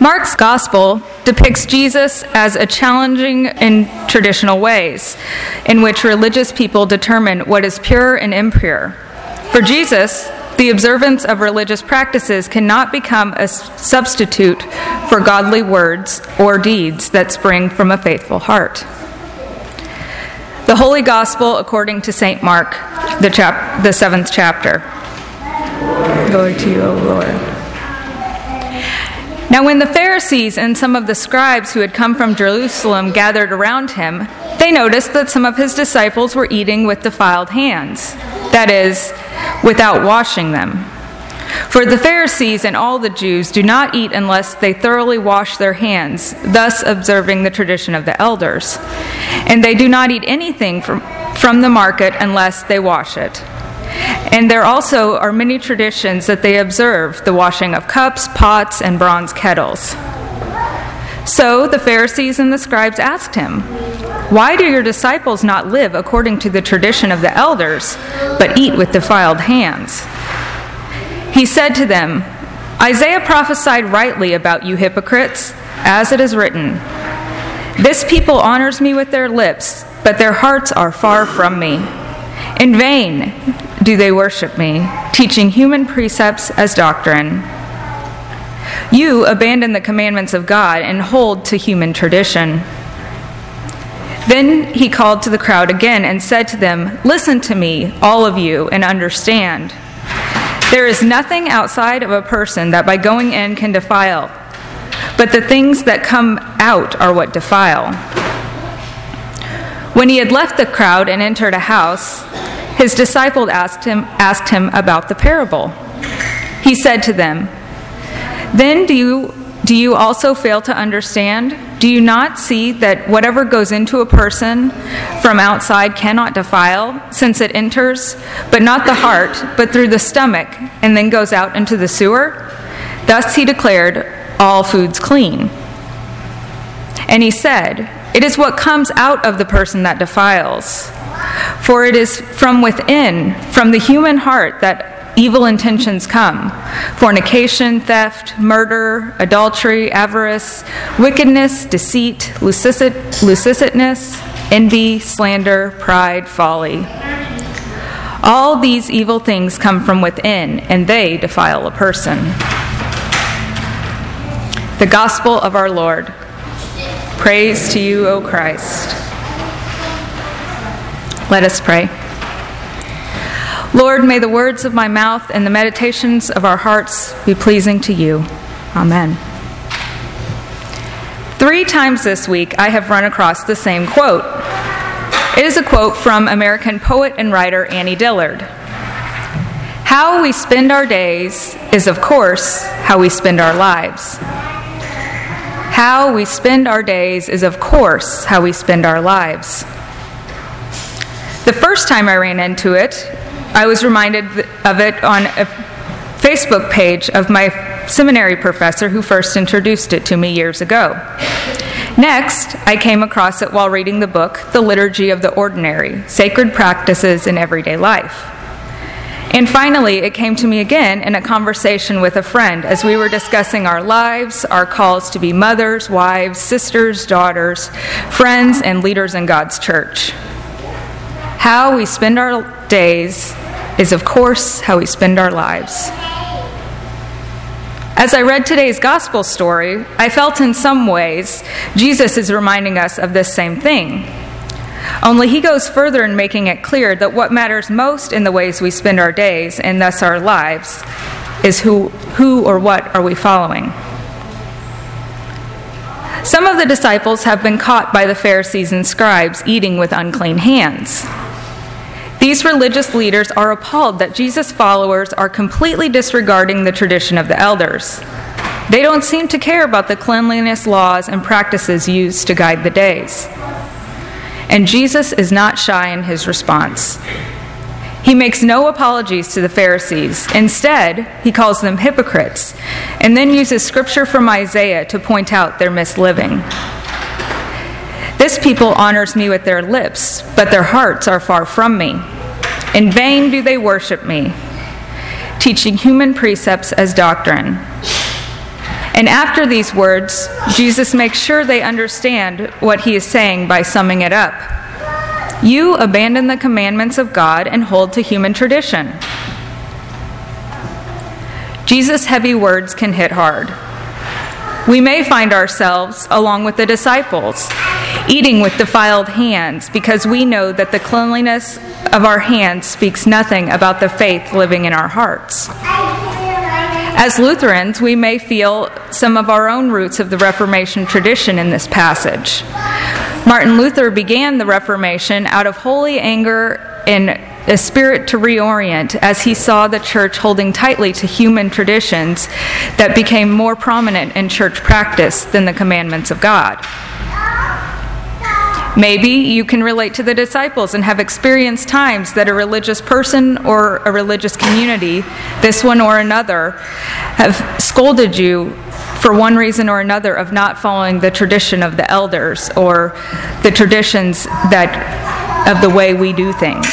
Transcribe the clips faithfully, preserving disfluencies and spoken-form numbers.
Mark's gospel depicts Jesus as a challenging in traditional ways, in which religious people determine what is pure and impure. For Jesus, the observance of religious practices cannot become a substitute for godly words or deeds that spring from a faithful heart. The Holy Gospel according to Saint Mark, the, chap- the seventh chapter. Glory to you, O Lord. Now when the Pharisees and some of the scribes who had come from Jerusalem gathered around him, they noticed that some of his disciples were eating with defiled hands, that is, without washing them. For the Pharisees and all the Jews do not eat unless they thoroughly wash their hands, thus observing the tradition of the elders. And they do not eat anything from, from the market unless they wash it. And there also are many traditions that they observe, the washing of cups, pots, and bronze kettles. So the Pharisees and the scribes asked him, "Why do your disciples not live according to the tradition of the elders, but eat with defiled hands?" He said to them, "Isaiah prophesied rightly about you hypocrites, as it is written, 'This people honors me with their lips, but their hearts are far from me. In vain do they worship me, teaching human precepts as doctrine. You abandon the commandments of God and hold to human tradition.'" Then he called to the crowd again and said to them, "Listen to me, all of you, and understand. There is nothing outside of a person that by going in can defile, but the things that come out are what defile." When he had left the crowd and entered a house, his disciples asked him, asked him about the parable. He said to them, "Then do you, do you also fail to understand? Do you not see that whatever goes into a person from outside cannot defile, since it enters, but not the heart, but through the stomach, and then goes out into the sewer?" Thus he declared all foods clean. And he said, "It is what comes out of the person that defiles. For it is from within, from the human heart, that evil intentions come: fornication, theft, murder, adultery, avarice, wickedness, deceit, licit- licitiousness, envy, slander, pride, folly. All these evil things come from within, and they defile a person." The Gospel of our Lord. Praise to you, O Christ. Let us pray. Lord, may the words of my mouth and the meditations of our hearts be pleasing to you. Amen. Three times this week I have run across the same quote. It is a quote from American poet and writer Annie Dillard. "How we spend our days is, of course, how we spend our lives. How we spend our days is, of course, how we spend our lives." The first time I ran into it, I was reminded of it on a Facebook page of my seminary professor who first introduced it to me years ago. Next, I came across it while reading the book, The Liturgy of the Ordinary, Sacred Practices in Everyday Life. And finally, it came to me again in a conversation with a friend as we were discussing our lives, our calls to be mothers, wives, sisters, daughters, friends, and leaders in God's church. How we spend our days is, of course, how we spend our lives. As I read today's gospel story, I felt in some ways Jesus is reminding us of this same thing. Only he goes further in making it clear that what matters most in the ways we spend our days, and thus our lives, is who, who or what are we following. Some of the disciples have been caught by the Pharisees and scribes eating with unclean hands. These religious leaders are appalled that Jesus' followers are completely disregarding the tradition of the elders. They don't seem to care about the cleanliness laws and practices used to guide the days. And Jesus is not shy in his response. He makes no apologies to the Pharisees. Instead, he calls them hypocrites, and then uses scripture from Isaiah to point out their misliving. "This people honors me with their lips, but their hearts are far from me. In vain do they worship me, teaching human precepts as doctrine." And after these words, Jesus makes sure they understand what he is saying by summing it up. You abandon the commandments of God and hold to human tradition. Jesus' heavy words can hit hard. We may find ourselves, along with the disciples, eating with defiled hands because we know that the cleanliness of our hands speaks nothing about the faith living in our hearts. As Lutherans, we may feel some of our own roots of the Reformation tradition in this passage. Martin Luther began the Reformation out of holy anger and a spirit to reorient as he saw the church holding tightly to human traditions that became more prominent in church practice than the commandments of God. Maybe you can relate to the disciples and have experienced times that a religious person or a religious community, this one or another, have scolded you for one reason or another of not following the tradition of the elders or the traditions that of the way we do things.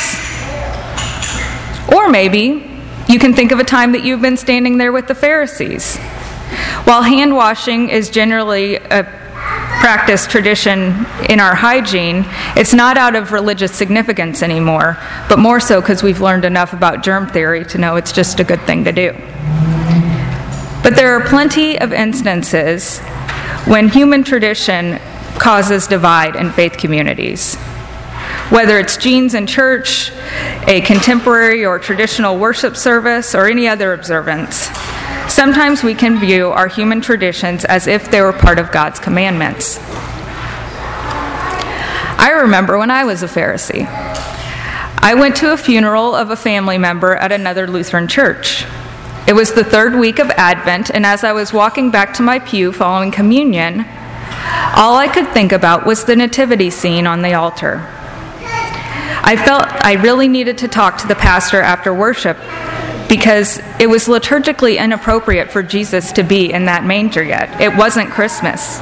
Or maybe you can think of a time that you've been standing there with the Pharisees. While hand washing is generally a practice tradition in our hygiene, it's not out of religious significance anymore, but more so because we've learned enough about germ theory to know it's just a good thing to do. But there are plenty of instances when human tradition causes divide in faith communities. Whether it's genes in church, a contemporary or traditional worship service, or any other observance, sometimes we can view our human traditions as if they were part of God's commandments. I remember when I was a Pharisee. I went to a funeral of a family member at another Lutheran church. It was the third week of Advent, and as I was walking back to my pew following communion, all I could think about was the nativity scene on the altar. I felt I really needed to talk to the pastor after worship because it was liturgically inappropriate for Jesus to be in that manger yet. It wasn't Christmas.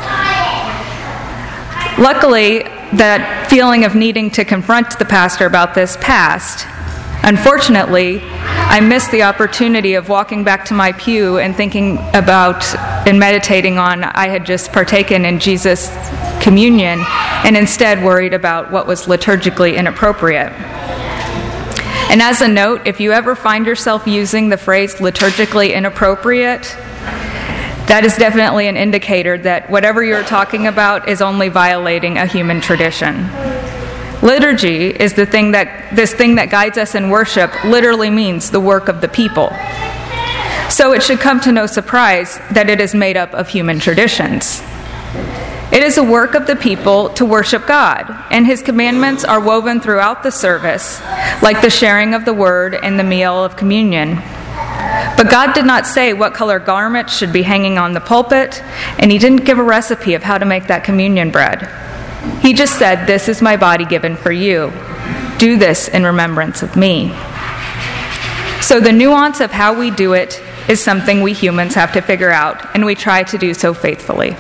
Luckily, that feeling of needing to confront the pastor about this passed. Unfortunately, I missed the opportunity of walking back to my pew and thinking about and meditating on I had just partaken in Jesus' communion and instead worried about what was liturgically inappropriate. And as a note, if you ever find yourself using the phrase liturgically inappropriate, that is definitely an indicator that whatever you're talking about is only violating a human tradition. Liturgy is the thing that this thing that guides us in worship literally means the work of the people. So it should come to no surprise that it is made up of human traditions. It is a work of the people to worship God, and His commandments are woven throughout the service, like the sharing of the word and the meal of communion. But God did not say what color garments should be hanging on the pulpit, and He didn't give a recipe of how to make that communion bread. He just said, "This is my body given for you. Do this in remembrance of me." So the nuance of how we do it is something we humans have to figure out, and we try to do so faithfully.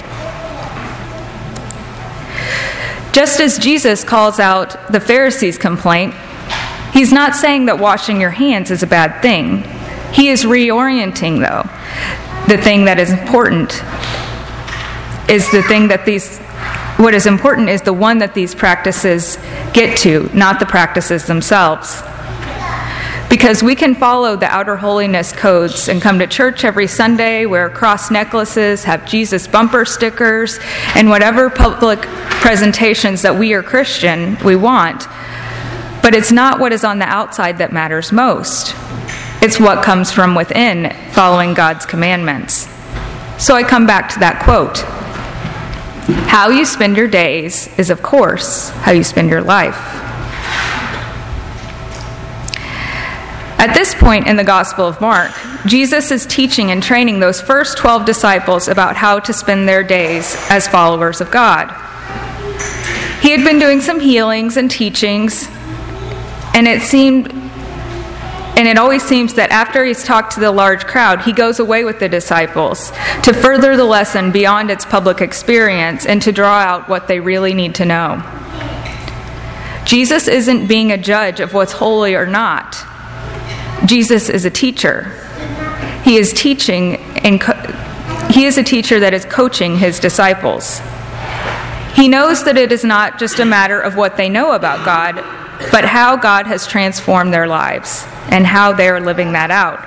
Just as Jesus calls out the Pharisees' complaint, He's not saying that washing your hands is a bad thing. He is reorienting, though. The thing that is important is the thing that these What is important is the one that these practices get to, not the practices themselves. Because we can follow the outer holiness codes and come to church every Sunday, wear cross necklaces, have Jesus bumper stickers, and whatever public presentations that we are Christian we want. But it's not what is on the outside that matters most. It's what comes from within, following God's commandments. So I come back to that quote. How you spend your days is, of course, how you spend your life. At this point in the Gospel of Mark, Jesus is teaching and training those first twelve disciples about how to spend their days as followers of God. He had been doing some healings and teachings, and it seemed And it always seems that after he's talked to the large crowd, he goes away with the disciples to further the lesson beyond its public experience and to draw out what they really need to know. Jesus isn't being a judge of what's holy or not. Jesus is a teacher. He is teaching and co- he is a teacher that is coaching his disciples. He knows that it is not just a matter of what they know about God, but how God has transformed their lives and how they are living that out.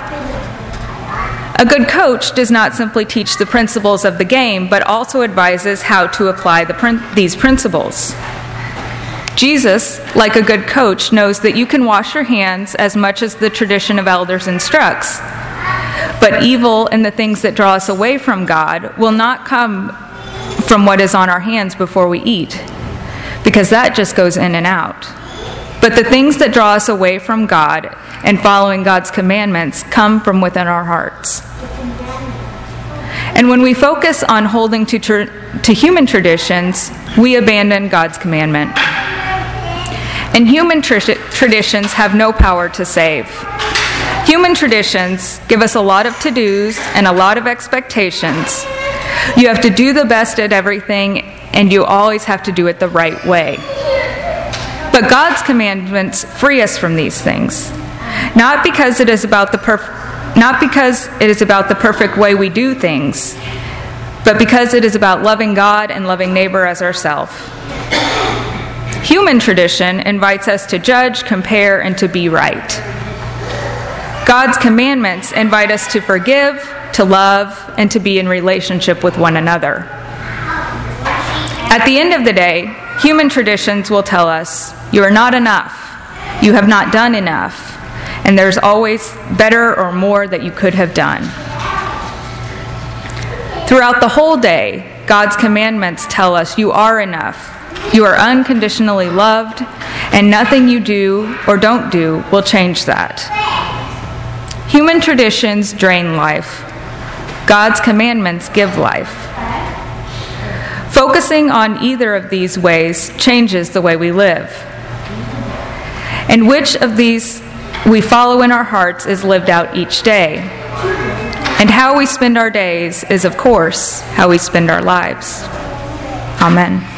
A good coach does not simply teach the principles of the game, but also advises how to apply the prin- these principles. Jesus, like a good coach, knows that you can wash your hands as much as the tradition of elders instructs, but evil and the things that draw us away from God will not come from what is on our hands before we eat, because that just goes in and out. But the things that draw us away from God and following God's commandments come from within our hearts. And when we focus on holding to, tr- to human traditions, we abandon God's commandment. And human tr- traditions have no power to save. Human traditions give us a lot of to-dos and a lot of expectations. You have to do the best at everything, and you always have to do it the right way. But God's commandments free us from these things, not because it is about the perf- not because it is about the perfect way we do things, but because it is about loving God and loving neighbor as ourselves. Human tradition invites us to judge, compare, and to be right. God's commandments invite us to forgive, to love, and to be in relationship with one another. At the end of the day, human traditions will tell us, you are not enough, you have not done enough, and there's always better or more that you could have done. Throughout the whole day, God's commandments tell us you are enough, you are unconditionally loved, and nothing you do or don't do will change that. Human traditions drain life. God's commandments give life. Focusing on either of these ways changes the way we live. And which of these we follow in our hearts is lived out each day. And how we spend our days is, of course, how we spend our lives. Amen.